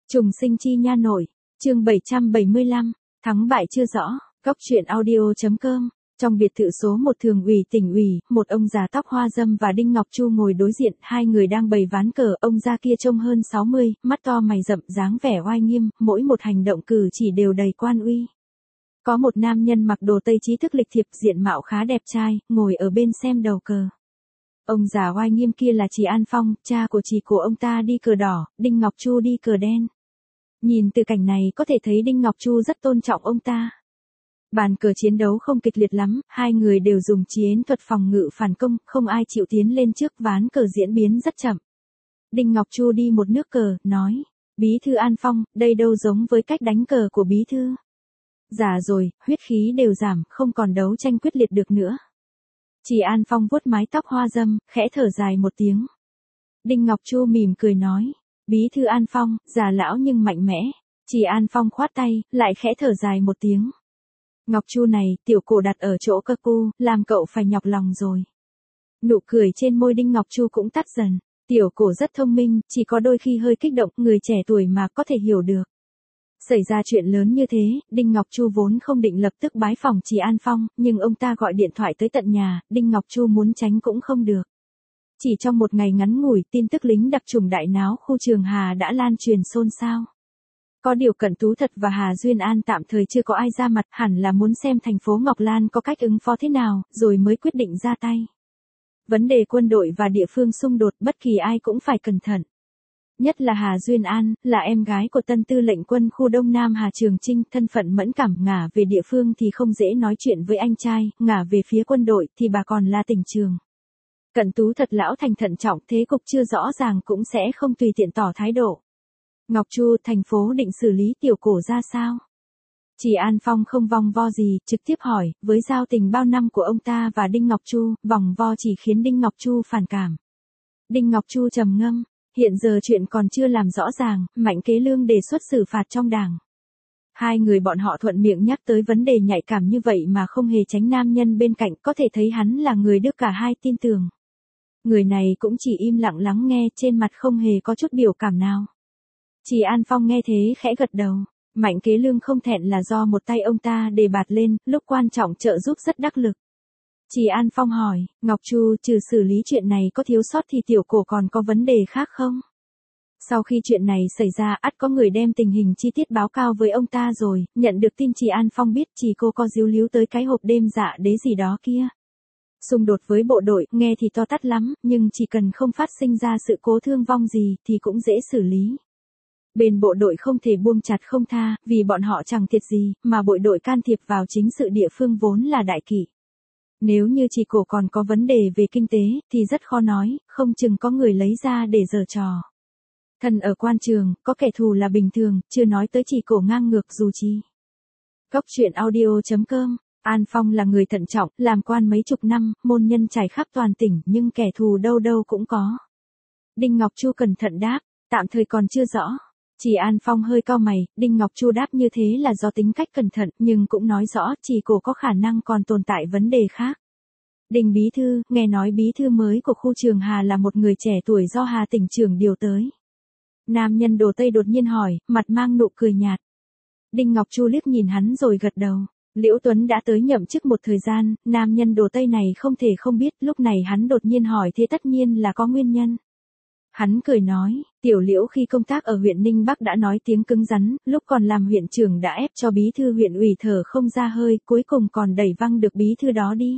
Trùng sinh chi nha nội, chương 775, thắng bại chưa rõ, góc truyện audio.com. Trong biệt thự số 1 thường ủy tỉnh ủy, một ông già tóc hoa râm và Đinh Ngọc Chu ngồi đối diện, hai người đang bày ván cờ, ông già kia trông hơn 60, mắt to mày rậm, dáng vẻ oai nghiêm, mỗi một hành động cử chỉ đều đầy quan uy. Có một nam nhân mặc đồ Tây trí thức lịch thiệp, diện mạo khá đẹp trai, ngồi ở bên xem đầu cờ. Ông già oai nghiêm kia là Trì An Phong, cha của Trì của ông ta đi cờ đỏ, Đinh Ngọc Chu đi cờ đen. Nhìn từ cảnh này có thể thấy Đinh Ngọc Chu rất tôn trọng ông ta. Bàn cờ chiến đấu không kịch liệt lắm, hai người đều dùng chiến thuật phòng ngự phản công, không ai chịu tiến lên trước, ván cờ diễn biến rất chậm. Đinh Ngọc Chu đi một nước cờ, nói, Bí thư An Phong, đây đâu giống với cách đánh cờ của Bí thư. Già rồi, huyết khí đều giảm, không còn đấu tranh quyết liệt được nữa. Trì An Phong vuốt mái tóc hoa râm, khẽ thở dài một tiếng. Đinh Ngọc Chu mỉm cười nói, Bí thư An Phong, già lão nhưng mạnh mẽ. Trì An Phong khoát tay, lại khẽ thở dài một tiếng. Ngọc Chu này, tiểu cổ đặt ở chỗ cơ cu, làm cậu phải nhọc lòng rồi. Nụ cười trên môi Đinh Ngọc Chu cũng tắt dần. Tiểu cổ rất thông minh, chỉ có đôi khi hơi kích động, người trẻ tuổi mà có thể hiểu được. Xảy ra chuyện lớn như thế, Đinh Ngọc Chu vốn không định lập tức bái phỏng Trì An Phong, nhưng ông ta gọi điện thoại tới tận nhà, Đinh Ngọc Chu muốn tránh cũng không được. Chỉ trong một ngày ngắn ngủi, tin tức lính đặc chủng đại náo khu Trường Hà đã lan truyền xôn xao. Có điều Cận Tú Thật và Hà Duyên An tạm thời chưa có ai ra mặt, hẳn là muốn xem thành phố Ngọc Lan có cách ứng phó thế nào, rồi mới quyết định ra tay. Vấn đề quân đội và địa phương xung đột, bất kỳ ai cũng phải cẩn thận. Nhất là Hà Duyên An, là em gái của tân tư lệnh quân khu Đông Nam Hà Trường Chinh, thân phận mẫn cảm, ngả về địa phương thì không dễ nói chuyện với anh trai, ngả về phía quân đội thì bà còn là tỉnh trường. Cận Tú Thật lão thành thận trọng, thế cục chưa rõ ràng cũng sẽ không tùy tiện tỏ thái độ. Ngọc Chu, thành phố định xử lý tiểu cổ ra sao? Trì An Phong không vòng vo gì, trực tiếp hỏi, với giao tình bao năm của ông ta và Đinh Ngọc Chu, vòng vo chỉ khiến Đinh Ngọc Chu phản cảm. Đinh Ngọc Chu trầm ngâm, hiện giờ chuyện còn chưa làm rõ ràng, Mạnh Kế Lương đề xuất xử phạt trong đảng. Hai người bọn họ thuận miệng nhắc tới vấn đề nhạy cảm như vậy mà không hề tránh nam nhân bên cạnh, có thể thấy hắn là người được cả hai tin tưởng. Người này cũng chỉ im lặng lắng nghe, trên mặt không hề có chút biểu cảm nào. Trì An Phong nghe thế khẽ gật đầu. Mạnh Kế Lương không thẹn là do một tay ông ta đề bạt lên, lúc quan trọng trợ giúp rất đắc lực. Trì An Phong hỏi, Ngọc Chu, trừ xử lý chuyện này có thiếu sót thì tiểu cổ còn có vấn đề khác không? Sau khi chuyện này xảy ra, ắt có người đem tình hình chi tiết báo cáo với ông ta rồi, nhận được tin Trì An Phong biết Trì cô có díu líu tới cái hộp đêm dạ đế gì đó kia. Xung đột với bộ đội, nghe thì to tát lắm, nhưng chỉ cần không phát sinh ra sự cố thương vong gì thì cũng dễ xử lý. Bên bộ đội không thể buông chặt không tha, vì bọn họ chẳng thiệt gì, mà bộ đội can thiệp vào chính sự địa phương vốn là đại kỷ. Nếu như Trì cổ còn có vấn đề về kinh tế, thì rất khó nói, không chừng có người lấy ra để giở trò. Thần ở quan trường, có kẻ thù là bình thường, chưa nói tới Trì cổ ngang ngược dù chi. Góc truyện audio.com. An Phong là người thận trọng, làm quan mấy chục năm, môn nhân trải khắp toàn tỉnh, nhưng kẻ thù đâu đâu cũng có. Đinh Ngọc Chu cẩn thận đáp, tạm thời còn chưa rõ. Trì An Phong hơi cau mày, Đinh Ngọc Chu đáp như thế là do tính cách cẩn thận, nhưng cũng nói rõ Trì cổ có khả năng còn tồn tại vấn đề khác. Đinh Bí Thư, nghe nói Bí Thư mới của khu Trường Hà là một người trẻ tuổi do Hà tỉnh trưởng điều tới. Nam nhân đồ Tây đột nhiên hỏi, mặt mang nụ cười nhạt. Đinh Ngọc Chu liếc nhìn hắn rồi gật đầu. Liễu Tuấn đã tới nhậm chức một thời gian, nam nhân đồ Tây này không thể không biết, lúc này hắn đột nhiên hỏi thế tất nhiên là có nguyên nhân. Hắn cười nói, tiểu Liễu khi công tác ở huyện Ninh Bắc đã nói tiếng cứng rắn, lúc còn làm huyện trưởng đã ép cho bí thư huyện ủy thở không ra hơi, cuối cùng còn đẩy văng được bí thư đó đi.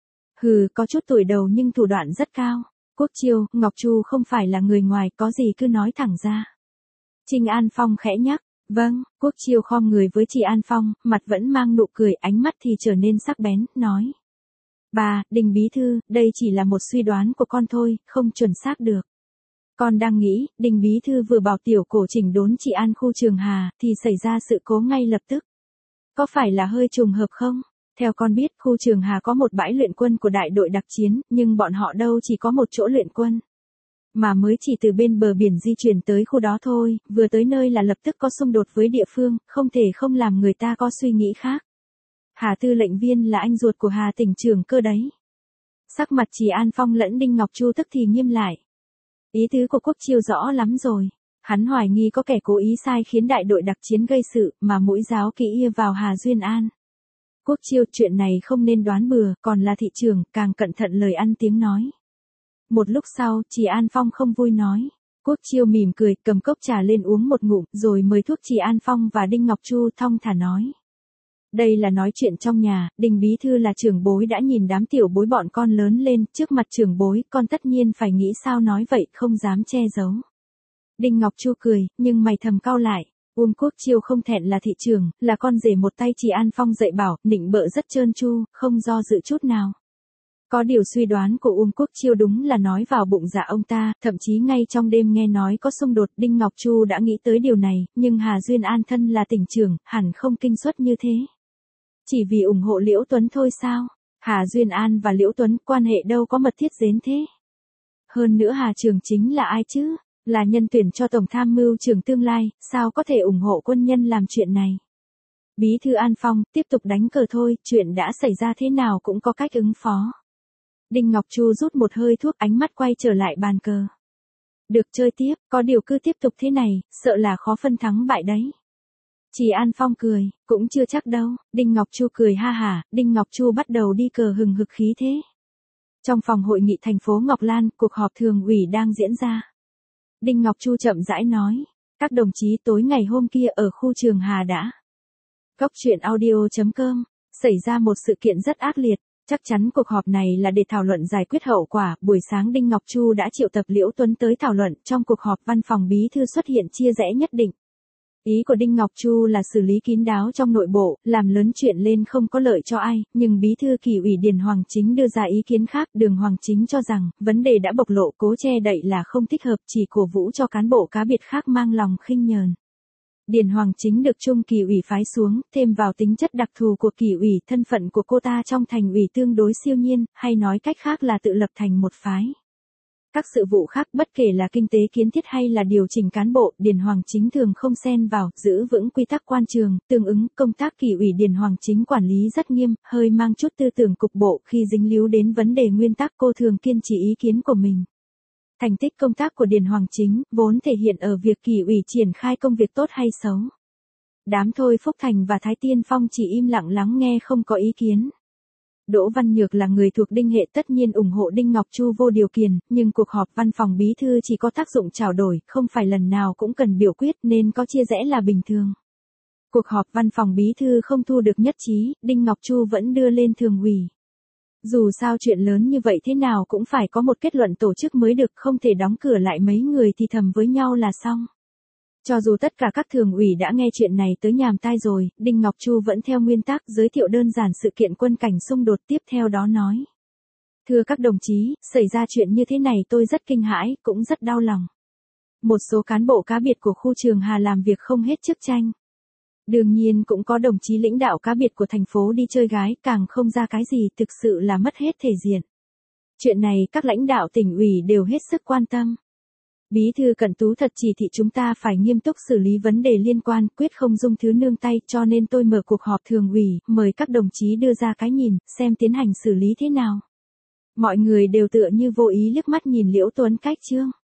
Hừ, có chút tuổi đầu nhưng thủ đoạn rất cao. Quốc Chiêu, Ngọc Chu không phải là người ngoài, có gì cứ nói thẳng ra. Trinh An Phong khẽ nhắc, vâng, Quốc Chiêu khom người với Trì An Phong, mặt vẫn mang nụ cười, ánh mắt thì trở nên sắc bén, nói. Bà, Đinh Bí Thư, đây chỉ là một suy đoán của con thôi, không chuẩn xác được. Con đang nghĩ, Đinh Bí Thư vừa bảo tiểu cổ chỉnh đốn Trì An khu Trường Hà, thì xảy ra sự cố ngay lập tức. Có phải là hơi trùng hợp không? Theo con biết, khu Trường Hà có một bãi luyện quân của đại đội đặc chiến, nhưng bọn họ đâu chỉ có một chỗ luyện quân. Mà mới chỉ từ bên bờ biển di chuyển tới khu đó thôi, vừa tới nơi là lập tức có xung đột với địa phương, không thể không làm người ta có suy nghĩ khác. Hà tư lệnh viên là anh ruột của Hà tỉnh trưởng cơ đấy. Sắc mặt Trì An Phong lẫn Đinh Ngọc Chu tức thì nghiêm lại. Ý tứ của Quốc Chiêu rõ lắm rồi. Hắn hoài nghi có kẻ cố ý sai khiến đại đội đặc chiến gây sự mà mũi giáo kỵ vào Hà Duyên An. Quốc Chiêu, chuyện này không nên đoán bừa, còn là thị trưởng, càng cẩn thận lời ăn tiếng nói. Một lúc sau, Trì An Phong không vui nói. Quốc Chiêu mỉm cười, cầm cốc trà lên uống một ngụm, rồi mời thuốc Trì An Phong và Đinh Ngọc Chu thong thả nói. Đây là nói chuyện trong nhà, Đinh bí thư là trưởng bối đã nhìn đám tiểu bối bọn con lớn lên, trước mặt trưởng bối, con tất nhiên phải nghĩ sao nói vậy, không dám che giấu. Đinh Ngọc Chu cười, nhưng mày thầm cau lại. Quốc Chiêu không thẹn là thị trưởng, là con rể một tay Trì An Phong dạy bảo, nịnh bợ rất trơn tru, không do dự chút nào. Có điều suy đoán của Quốc Chiêu đúng là nói vào bụng dạ ông ta, thậm chí ngay trong đêm nghe nói có xung đột, Đinh Ngọc Chu đã nghĩ tới điều này, nhưng Hà Duyên An thân là tỉnh trưởng, hẳn không kinh suất như thế. Chỉ vì ủng hộ Liễu Tuấn thôi sao? Hà Duyên An và Liễu Tuấn quan hệ đâu có mật thiết đến thế. Hơn nữa Hà Trường Chính là ai chứ? Là nhân tuyển cho Tổng Tham mưu trưởng tương lai, sao có thể ủng hộ quân nhân làm chuyện này? Bí thư An Phong, tiếp tục đánh cờ thôi, chuyện đã xảy ra thế nào cũng có cách ứng phó. Đinh Ngọc Chu rút một hơi thuốc, ánh mắt quay trở lại bàn cờ. Được chơi tiếp, có điều cứ tiếp tục thế này, sợ là khó phân thắng bại đấy. Trì An Phong cười, cũng chưa chắc đâu. Đinh Ngọc Chu cười ha hả, Đinh Ngọc Chu bắt đầu đi cờ hừng hực khí thế. Trong phòng hội nghị thành phố Ngọc Lan, cuộc họp thường ủy đang diễn ra. Đinh Ngọc Chu chậm rãi nói, các đồng chí tối ngày hôm kia ở khu Trường Hà đã. Góc truyện audio.com, xảy ra một sự kiện rất ác liệt. Chắc chắn cuộc họp này là để thảo luận giải quyết hậu quả. Buổi sáng Đinh Ngọc Chu đã triệu tập Liễu Tuấn tới thảo luận. Trong cuộc họp văn phòng bí thư xuất hiện chia rẽ nhất định. Ý của Đinh Ngọc Chu là xử lý kín đáo trong nội bộ, làm lớn chuyện lên không có lợi cho ai, nhưng bí thư Kỷ ủy Điền Hoàng Chính đưa ra ý kiến khác. Đường Hoàng Chính cho rằng, vấn đề đã bộc lộ, cố che đậy là không thích hợp, chỉ cổ vũ cho cán bộ cá biệt khác mang lòng khinh nhờn. Điền Hoàng Chính được Trung Kỷ ủy phái xuống, thêm vào tính chất đặc thù của Kỷ ủy, thân phận của cô ta trong thành ủy tương đối siêu nhiên, hay nói cách khác là tự lập thành một phái. Các sự vụ khác bất kể là kinh tế kiến thiết hay là điều chỉnh cán bộ, Điền Hoàng Chính thường không xen vào, giữ vững quy tắc quan trường, tương ứng công tác Kỷ ủy Điền Hoàng Chính quản lý rất nghiêm, hơi mang chút tư tưởng cục bộ, khi dính líu đến vấn đề nguyên tắc cô thường kiên trì ý kiến của mình. Thành tích công tác của Điền Hoàng Chính vốn thể hiện ở việc Kỷ ủy triển khai công việc tốt hay xấu. Đám Thôi Phúc Thành và Thái Tiên Phong chỉ im lặng lắng nghe không có ý kiến. Đỗ Văn Nhược là người thuộc Đinh hệ tất nhiên ủng hộ Đinh Ngọc Chu vô điều kiện, nhưng cuộc họp văn phòng bí thư chỉ có tác dụng trao đổi, không phải lần nào cũng cần biểu quyết nên có chia rẽ là bình thường. Cuộc họp văn phòng bí thư không thu được nhất trí, Đinh Ngọc Chu vẫn đưa lên thường ủy. Dù sao chuyện lớn như vậy thế nào cũng phải có một kết luận tổ chức mới được, không thể đóng cửa lại mấy người thì thầm với nhau là xong. Cho dù tất cả các thường ủy đã nghe chuyện này tới nhàm tai rồi, Đinh Ngọc Chu vẫn theo nguyên tắc giới thiệu đơn giản sự kiện quân cảnh xung đột, tiếp theo đó nói. Thưa các đồng chí, xảy ra chuyện như thế này tôi rất kinh hãi, cũng rất đau lòng. Một số cán bộ cá biệt của khu Trường Hà làm việc không hết chức tranh. Đương nhiên cũng có đồng chí lãnh đạo cá biệt của thành phố đi chơi gái, càng không ra cái gì, thực sự là mất hết thể diện. Chuyện này các lãnh đạo tỉnh ủy đều hết sức quan tâm. Bí thư Cận Tú thật chỉ thị chúng ta phải nghiêm túc xử lý vấn đề liên quan, quyết không dung thứ nương tay, cho nên tôi mở cuộc họp thường ủy, mời các đồng chí đưa ra cái nhìn, xem tiến hành xử lý thế nào. Mọi người đều tựa như vô ý liếc mắt nhìn Liễu Tuấn cách chương.